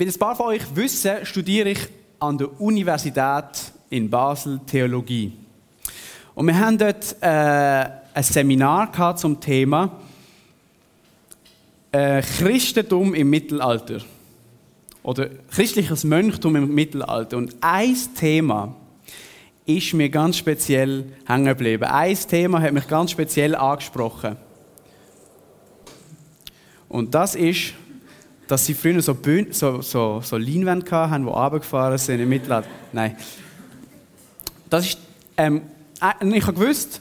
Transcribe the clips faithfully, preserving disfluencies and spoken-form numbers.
Wie ein paar von euch wissen, studiere ich an der Universität in Basel Theologie. Und wir haben dort äh, ein Seminar gehabt zum Thema äh, Christentum im Mittelalter. Oder christliches Mönchtum im Mittelalter. Und ein Thema ist mir ganz speziell hängen geblieben. Ein Thema hat mich ganz speziell angesprochen. Und das ist, dass sie früher so, Bühn- so, so, so Leinwände hatten, die runtergefahren sind im Mittelalter. Nein. Das ist, ähm, ich habe gewusst,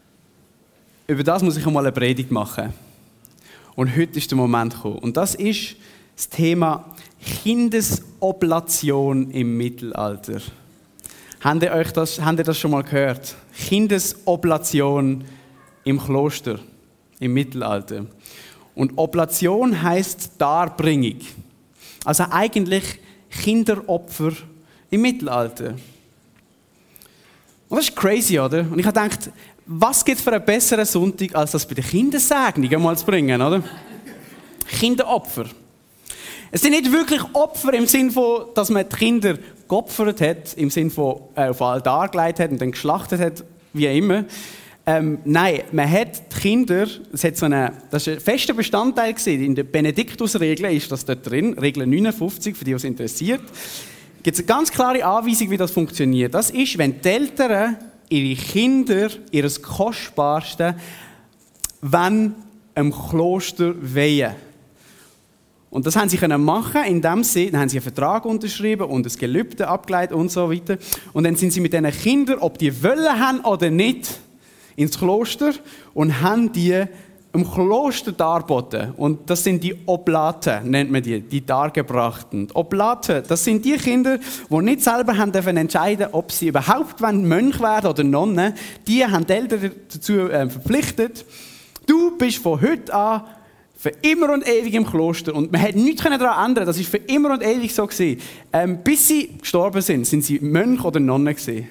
über das muss ich einmal eine Predigt machen. Und heute ist der Moment gekommen. Und das ist das Thema Kindesoblation im Mittelalter. Habt ihr, euch das, habt ihr das schon mal gehört? Kindesoblation im Kloster im Mittelalter. Und Oblation heisst Darbringung. Also eigentlich Kinderopfer im Mittelalter. Und das ist crazy, oder? Und ich habe gedacht, was gibt es für einen besseren Sonntag, als das bei den Kindersegnungen mal zu bringen, oder? Kinderopfer. Es sind nicht wirklich Opfer im Sinne von, dass man die Kinder geopfert hat, im Sinne von äh, auf Altar gelegt hat und dann geschlachtet hat, wie immer. Ähm, nein, man hat die Kinder, das, hat so eine, das ist ein fester Bestandteil gewesen. In der Benediktusregel ist das dort drin, Regel neunundfünfzig, für die, was interessiert. Gibt es eine ganz klare Anweisung, wie das funktioniert. Das ist, wenn die Eltern ihre Kinder, ihr Kostbarste, wenn im Kloster weihen. Und das haben sie können machen, indem sie, dann haben sie einen Vertrag unterschrieben und ein Gelübde abgeleitet und so weiter. Und dann sind sie mit diesen Kindern, ob die wollen haben oder nicht, ins Kloster und haben die im Kloster dargeboten. Und das sind die Oblaten, nennt man die, die Dargebrachten. Die Oblaten, das sind die Kinder, die nicht selber haben dürfen entscheiden, ob sie überhaupt Mönch werden oder Nonne. Die haben die Eltern dazu äh, verpflichtet. Du bist von heute an für immer und ewig im Kloster. Und man hat nichts daran ändern. Das war für immer und ewig so gewesen. Ähm, bis sie gestorben sind, sind sie Mönch oder Nonne gewesen.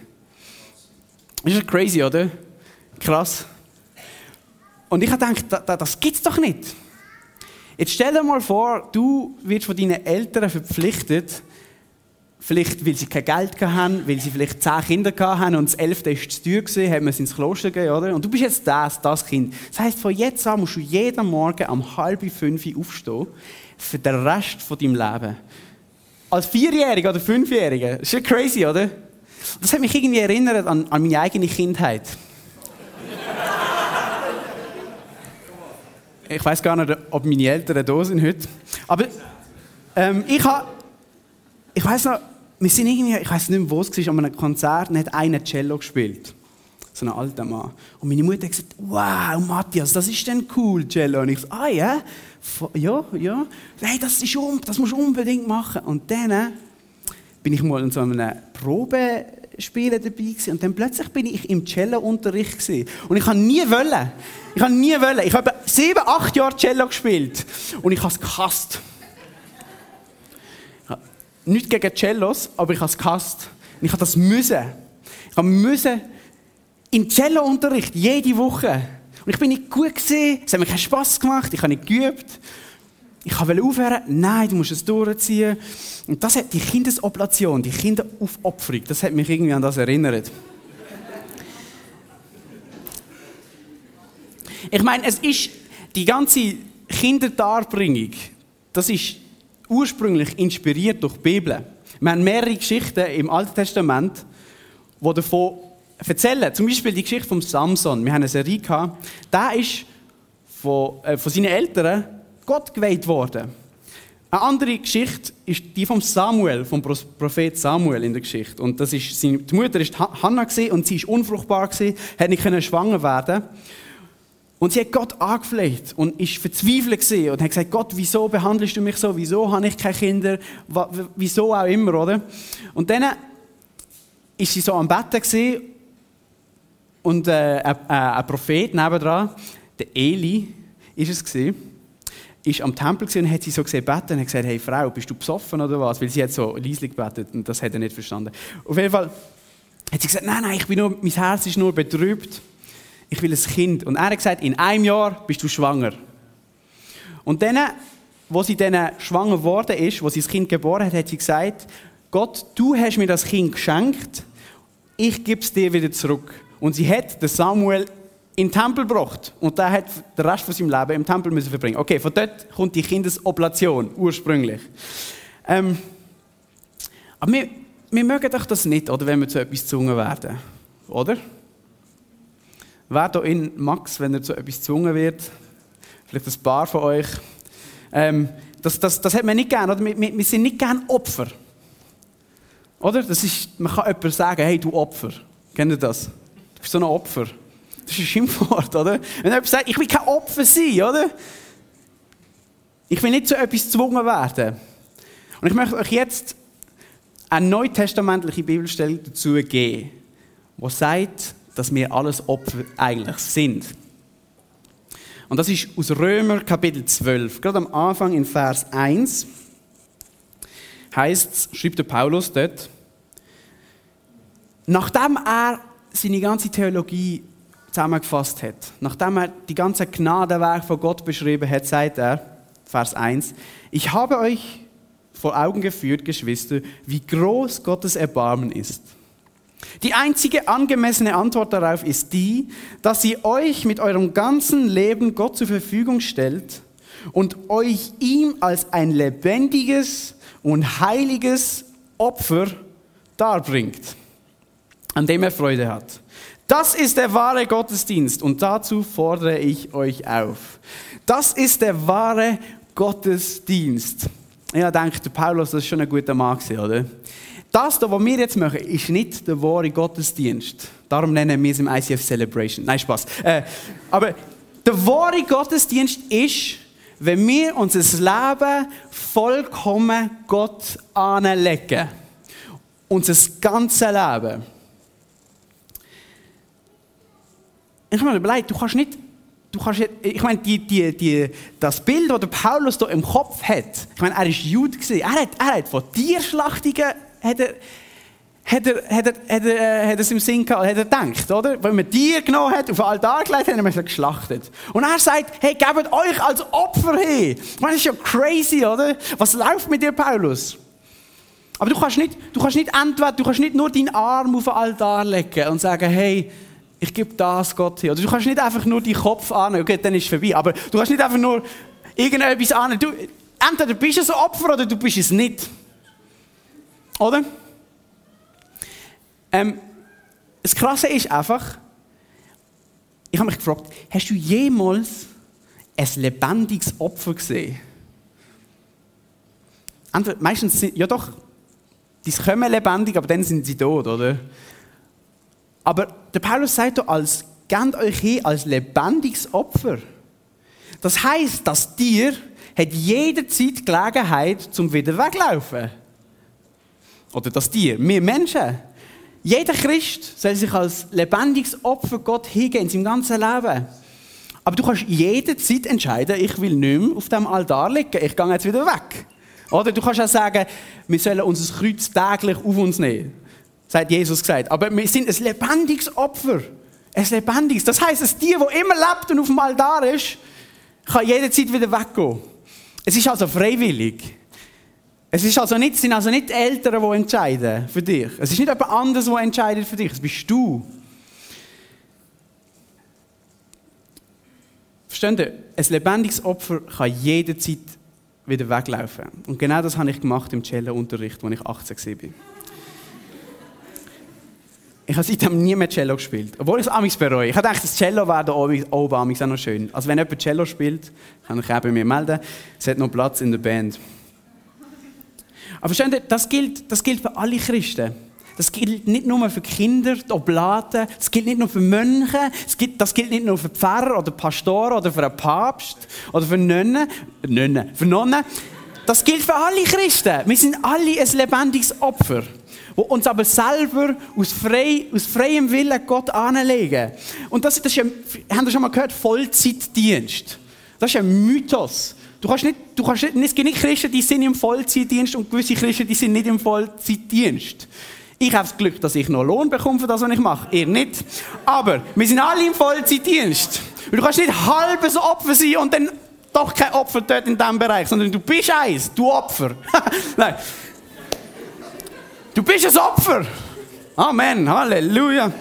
Das ist crazy, oder? Krass. Und ich habe gedacht, das, das gibt es doch nicht. Jetzt stell dir mal vor, du wirst von deinen Eltern verpflichtet, vielleicht weil sie kein Geld hatten, weil sie vielleicht zehn Kinder hatten und das elfte war zu teuer gewesen, hat man sie ins Kloster gegeben, oder? Und du bist jetzt das, das Kind. Das heisst, von jetzt an musst du jeden Morgen um halb fünf aufstehen, für den Rest von deinem Leben. Als Vierjähriger oder Fünfjähriger. Das ist ja crazy, oder? Das hat mich irgendwie erinnert an, an meine eigene Kindheit. Ich weiss gar nicht, ob meine Eltern da sind heute. Aber ähm, ich habe, ich weiss noch, wir sind irgendwie, ich weiss nicht mehr, wo es war, an einem Konzert und hat einer Cello gespielt. So ein alter Mann. Und meine Mutter hat gesagt, wow, Matthias, das ist denn cool, Cello. Und ich so, ah ja, ja, ja. Hey, das, ist um, das musst du unbedingt machen. Und dann äh, bin ich mal in so einem Probespielen dabei gewesen. Und dann plötzlich bin ich im Cello-Unterricht gewesen. Und ich habe nie wollen. Ich habe nie wollen. Ich habe sieben, acht Jahre Cello gespielt. Und ich habe es gehasst. Nicht gegen Cellos, aber ich habe es gehasst. Und ich habe das müssen. Ich habe müssen im Cello-Unterricht, jede Woche. Und ich bin nicht gut gewesen. Es hat mir keinen Spass gemacht. Ich habe nicht geübt. Ich wollte aufhören. Nein, du musst es durchziehen. Und das hat die Kindesoblation, die Kinderaufopferung, das hat mich irgendwie an das erinnert. Ich meine, es ist die ganze Kinderdarbringung, das ist ursprünglich inspiriert durch die Bibel. Wir haben mehrere Geschichten im Alten Testament, die davon erzählen. Zum Beispiel die Geschichte von Samson. Wir haben eine Serie gehabt. Der ist von, äh, von seinen Eltern Gott geweiht worden. Eine andere Geschichte ist die von Samuel, vom Prophet Samuel in der Geschichte. Und das ist, seine, die Mutter war Hannah und sie war unfruchtbar, hat nicht schwanger werden. Und sie hat Gott angefleht und ist verzweifelt gewesen und hat gesagt, Gott, wieso behandelst du mich so? Wieso habe ich keine Kinder? Wieso auch immer, oder? Und dann war sie so am Bett gewesen und äh, ein, äh, ein Prophet nebendran, der Eli, ist es gewesen, ist am Tempel und hat sie so gesehen beten und hat gesagt, hey Frau, bist du besoffen oder was? Weil sie hat so leislich gebetet und das hat er nicht verstanden. Auf jeden Fall hat sie gesagt, nein, nein, ich bin nur, mein Herz ist nur betrübt. Ich will ein Kind. Und er hat gesagt, in einem Jahr bist du schwanger. Und dann, wo sie dann schwanger geworden ist, wo sie das Kind geboren hat, hat sie gesagt, Gott, du hast mir das Kind geschenkt, ich gebe es dir wieder zurück. Und sie hat den Samuel in den Tempel gebracht. Und der hat den Rest von seinem Leben im Tempel müssen verbringen. Okay, von dort kommt die Kindesoblation, ursprünglich. Ähm, aber wir, wir mögen doch das nicht, oder, wenn wir zu etwas gezwungen werden. Oder? Wer da in Max, wenn er zu etwas gezwungen wird? Vielleicht ein paar von euch. Ähm, das, das, das hat man nicht gern. Oder? Wir, wir sind nicht gern Opfer. Oder? Das ist, man kann jemandem sagen, hey, du Opfer. Kennt ihr das? Du bist so ein Opfer. Das ist ein Schimpfwort, oder? Wenn jemand sagt, ich will kein Opfer sein, oder? Ich will nicht zu etwas gezwungen werden. Und ich möchte euch jetzt eine neutestamentliche Bibelstelle dazu geben, die sagt, dass wir alles Opfer eigentlich sind. Und das ist aus Römer Kapitel zwölf. Gerade am Anfang in Vers eins heißt es, schreibt der Paulus dort, nachdem er seine ganze Theologie zusammengefasst hat, nachdem er die ganze Gnadenwerk von Gott beschrieben hat, sagt er, Vers eins, ich habe euch vor Augen geführt, Geschwister, wie groß Gottes Erbarmen ist. Die einzige angemessene Antwort darauf ist die, dass ihr euch mit eurem ganzen Leben Gott zur Verfügung stellt und euch ihm als ein lebendiges und heiliges Opfer darbringt, an dem er Freude hat. Das ist der wahre Gottesdienst und dazu fordere ich euch auf. Das ist der wahre Gottesdienst. Ja, denkt der Paulus, das ist schon ein guter Mann gewesen, oder? Das, was wir jetzt machen, ist nicht der wahre Gottesdienst. Darum nennen wir es im I C F Celebration. Nein, Spaß. Äh, aber der wahre Gottesdienst ist, wenn wir unser Leben vollkommen Gott anlegen. Unser ganzes Leben. Ich habe mir überlegt, du kannst nicht, du kannst, ich meine, die, die, die, das Bild, das der Paulus da im Kopf hat, ich meine, er war Jude, er hat, er hat von Tierschlachtungen, hat er, hat er, hat er, hat er, äh, hat er es im Sinn gehabt, hat er gedacht, oder? Wenn man Tier genommen hat, auf den Altar gelegt hat, hat man geschlachtet. Und er sagt, hey, gebt euch als Opfer hin. Ich meine, das ist ja crazy, oder? Was läuft mit dir, Paulus? Aber du kannst nicht, du kannst nicht entweder, du kannst nicht nur deinen Arm auf den Altar legen und sagen, hey, ich gebe das Gott hin. Oder du kannst nicht einfach nur deinen Kopf annehmen, okay, dann ist es vorbei. Aber du kannst nicht einfach nur irgendetwas annehmen. Du, entweder bist du ein Opfer oder du bist es nicht. Oder? Ähm, das Krasse ist einfach, ich habe mich gefragt, hast du jemals ein lebendiges Opfer gesehen? Entweder, meistens sind, ja doch, die kommen lebendig, aber dann sind sie tot, oder? Aber der Paulus sagt doch, als, gebt euch hin als lebendiges Opfer. Das heisst, das Tier hat jederzeit Gelegenheit, zum wieder weglaufen. Oder das Tier, wir Menschen. Jeder Christ soll sich als lebendiges Opfer Gott hingeben in seinem ganzen Leben. Aber du kannst jederzeit entscheiden, ich will nicht mehr auf dem Altar liegen, ich gehe jetzt wieder weg. Oder du kannst auch sagen, wir sollen unser Kreuz täglich auf uns nehmen. Das hat Jesus gesagt. Aber wir sind ein lebendiges Opfer. Ein lebendiges. Das heisst, ein Tier, das immer lebt und auf dem Altar ist, kann jederzeit wieder weggehen. Es ist also freiwillig. Es ist also nicht, sind also nicht die Eltern, die entscheiden für dich. Es ist nicht jemand anderes, der entscheidet für dich. Es bist du. Versteht ihr? Ein lebendiges Opfer kann jederzeit wieder weglaufen. Und genau das habe ich gemacht im Cello-Unterricht, als ich achtzehn war. Ich habe seitdem nie mehr Cello gespielt, obwohl ich es amigs bereue. Ich dachte, das Cello wäre da oben, oben amigs auch noch schön. Also wenn jemand Cello spielt, kann ich auch bei mir melden. Es hat noch Platz in der Band. Aber versteht ihr, das gilt, das gilt für alle Christen. Das gilt nicht nur für Kinder, die Oblaten, das gilt nicht nur für Mönche, das gilt, das gilt nicht nur für Pfarrer oder Pastoren oder für einen Papst oder für Nonnen, Nonnen, für Nonnen. Das gilt für alle Christen. Wir sind alle ein lebendiges Opfer, wo uns aber selber aus, frei, aus freiem Willen Gott anlegen. Und das, das ist ein, habt ihr schon mal gehört, Vollzeitdienst. Das ist ein Mythos. Du kannst nicht, du kannst nicht, es gibt nicht Christen, die sind im Vollzeitdienst und gewisse Christen, die sind nicht im Vollzeitdienst. Ich habe das Glück, dass ich noch Lohn bekomme für das, was ich mache. Ihr nicht. Aber wir sind alle im Vollzeitdienst. Und du kannst nicht halbes Opfer sein und dann doch kein Opfer dort in diesem Bereich, sondern du bist eins, du Opfer. Nein. Du bist ein Opfer. Amen, Halleluja.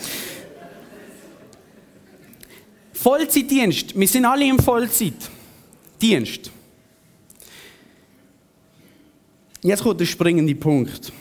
Vollzeitdienst. Wir sind alle im Vollzeitdienst. Jetzt kommt der springende Punkt.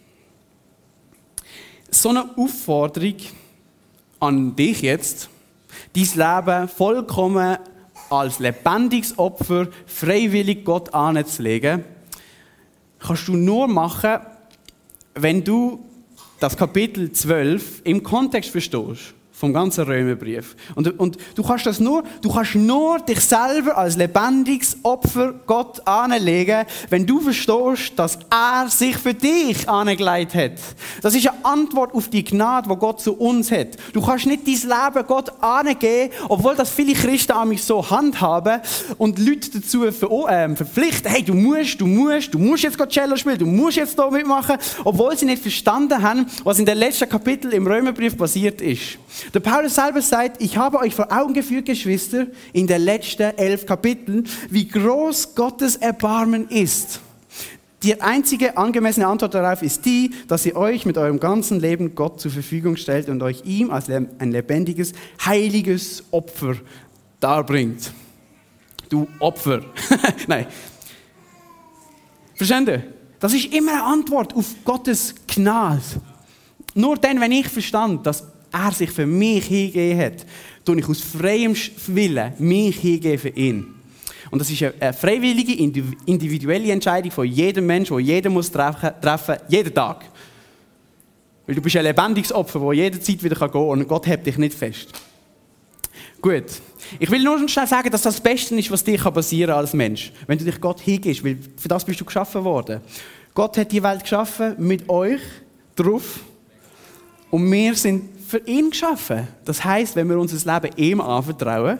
So eine Aufforderung an dich jetzt, dein Leben vollkommen als lebendiges Opfer freiwillig Gott anzulegen, kannst du nur machen, wenn du das Kapitel zwölf im Kontext verstehst. Vom ganzen Römerbrief. Und, und du kannst das nur, du kannst nur dich selber als lebendiges Opfer Gott anlegen, wenn du verstehst, dass er sich für dich angelegt hat. Das ist eine Antwort auf die Gnade, die Gott zu uns hat. Du kannst nicht dein Leben Gott angeben, obwohl das viele Christen an mich so handhaben und Leute dazu ver- äh, verpflichten, hey, du musst, du musst, du musst jetzt Cello spielen, du musst jetzt hier mitmachen, obwohl sie nicht verstanden haben, was in den letzten Kapitel im Römerbrief passiert ist. Der Paulus selber sagt, ich habe euch vor Augen geführt, Geschwister, in den letzten elf Kapiteln, wie groß Gottes Erbarmen ist. Die einzige angemessene Antwort darauf ist die, dass ihr euch mit eurem ganzen Leben Gott zur Verfügung stellt und euch ihm als ein lebendiges, heiliges Opfer darbringt. Du Opfer. Nein. Verstehen Sie? Das ist immer eine Antwort auf Gottes Gnade. Nur dann, wenn ich verstand, dass er sich für mich hingegeben hat, tue ich aus freiem Willen mich hingeben für ihn. Und das ist eine freiwillige, individuelle Entscheidung von jedem Menschen, die jeder muss treffen, treffen, jeden Tag. Weil du bist ein lebendiges Opfer, das jederzeit wieder gehen kann und Gott hält dich nicht fest. Gut. Ich will nur schnell sagen, dass das das Beste ist, was dir passieren kann als Mensch. Wenn du dich Gott hingibst, weil für das bist du geschaffen worden. Gott hat die Welt geschaffen, mit euch drauf. Und wir sind für ihn geschaffen. Das heisst, wenn wir unser Leben ihm anvertrauen,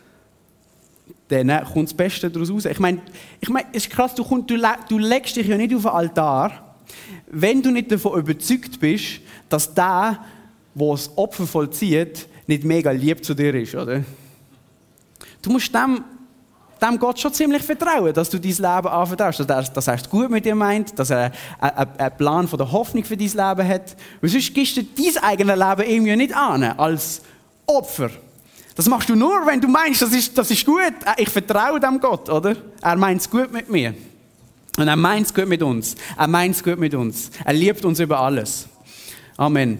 dann kommt das Beste daraus raus. Ich meine, ich mein, es ist krass, du, komm, du, du legst dich ja nicht auf den Altar, wenn du nicht davon überzeugt bist, dass der, der das Opfer vollzieht, nicht mega lieb zu dir ist, oder? Du musst dem, dem Gott schon ziemlich vertrauen, dass du dein Leben anvertraust, dass er, dass er es gut mit dir meint, dass er einen, einen Plan von der Hoffnung für dein Leben hat. Weil sonst gibst du dein eigenes Leben ihm ja nicht an, als Opfer. Das machst du nur, wenn du meinst, das ist, das ist gut, ich vertraue dem Gott, oder? Er meint es gut mit mir. Und er meint es gut mit uns. Er meint es gut mit uns. Er liebt uns über alles. Amen.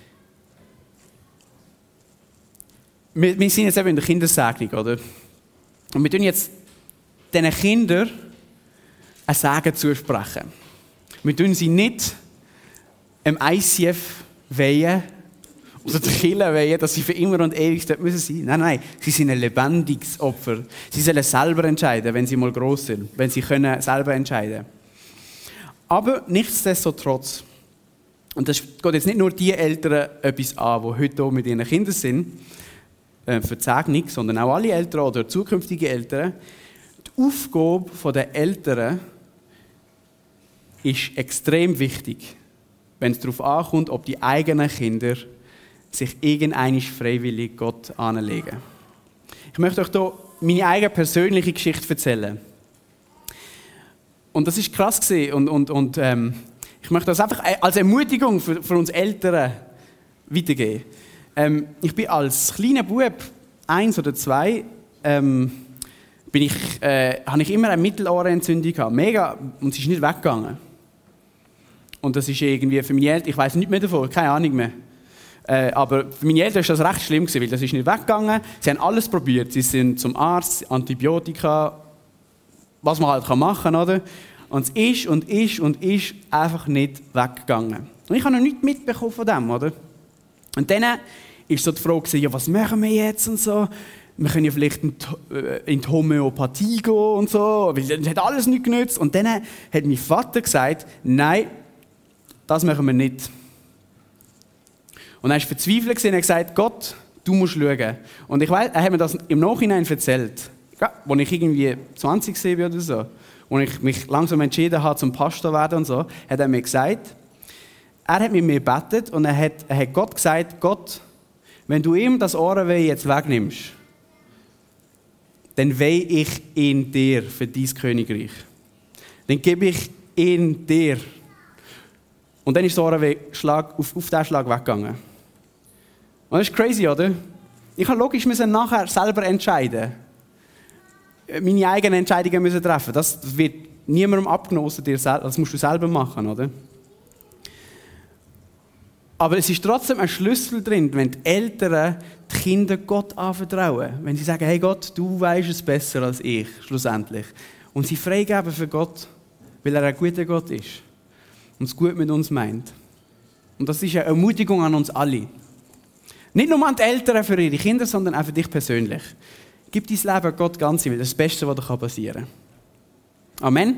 Wir, wir sind jetzt eben in der Kindersegnung, oder? Und wir tun jetzt diesen Kindern ein Segen zusprechen. Wir tun sie nicht im I C F weihen oder der Kirche weihen, dass sie für immer und ewig dort müssen sein. Nein, nein, sie sind ein lebendiges Opfer. Sie sollen selber entscheiden, wenn sie mal gross sind, wenn sie können selber entscheiden. Aber nichtsdestotrotz, und das geht jetzt nicht nur die Eltern etwas an, die heute hier mit ihren Kindern sind, für die Segnung, sondern auch alle Eltern oder zukünftige Eltern. Die Aufgabe der Eltern ist extrem wichtig, wenn es darauf ankommt, ob die eigenen Kinder sich irgendeinmal freiwillig Gott anlegen. Ich möchte euch hier meine eigene persönliche Geschichte erzählen. Und das ist krass gewesen. Und, und, und ähm, ich möchte das einfach als Ermutigung für, für uns Eltern weitergeben. Ähm, ich bin als kleiner Bub, eins oder zwei, ähm, bin ich, äh, habe ich immer eine Mittelohrentzündung gehabt. Mega, und sie ist nicht weggegangen. Und das ist irgendwie für meine Eltern, ich weiß nicht mehr davon, keine Ahnung mehr. Äh, aber für meine Eltern war das recht schlimm gewesen, weil das ist nicht weggegangen. Sie haben alles probiert. Sie sind zum Arzt, Antibiotika, was man halt machen kann, oder? Und es ist und ist und ist einfach nicht weggegangen. Und ich habe noch nichts mitbekommen von dem, oder? Und dann war so die Frage, ja, was machen wir jetzt und so. Wir können ja vielleicht in die Homöopathie gehen und so, weil das hat alles nichts genützt. Und dann hat mein Vater gesagt, nein, das machen wir nicht. Und er war verzweifelt und hat gesagt, Gott, du musst schauen. Und ich weiss, er hat mir das im Nachhinein erzählt, als ich irgendwie zwanzig war oder so, und ich mich langsam entschieden habe, zum Pastor zu werden und so, hat er mir gesagt, er hat mit mir gebetet und er hat, er hat Gott gesagt, Gott, wenn du ihm das Ohrenweh jetzt wegnimmst, dann weihe ich ihn dir für dein Königreich. Dann gebe ich ihn dir. Und dann ist Sora Schlag, auf, auf diesen Schlag weggegangen. Und das ist crazy, oder? Ich habe logisch müssen nachher selber entscheiden. Meine eigenen Entscheidungen müssen treffen. Das wird niemandem abgenommen, außer dir selbst. Das musst du selber machen, oder? Aber es ist trotzdem ein Schlüssel drin, wenn die Eltern die Kinder Gott anvertrauen. Wenn sie sagen, hey Gott, du weißt es besser als ich, schlussendlich. Und sie freigeben für Gott, weil er ein guter Gott ist. Und es gut mit uns meint. Und das ist eine Ermutigung an uns alle. Nicht nur an die Eltern für ihre Kinder, sondern auch für dich persönlich. Gib dein Leben Gott ganz, weil das ist das Beste, was dir passieren kann. Amen.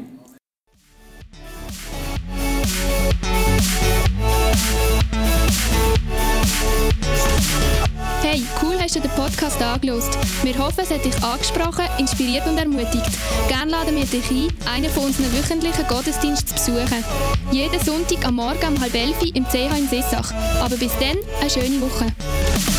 Hey, cool hast du den Podcast angelost. Wir hoffen, es hat dich angesprochen, inspiriert und ermutigt. Gerne laden wir dich ein, einen von unseren wöchentlichen Gottesdiensten zu besuchen. Jeden Sonntag am Morgen um halb elf im C H in Sissach. Aber bis dann, eine schöne Woche.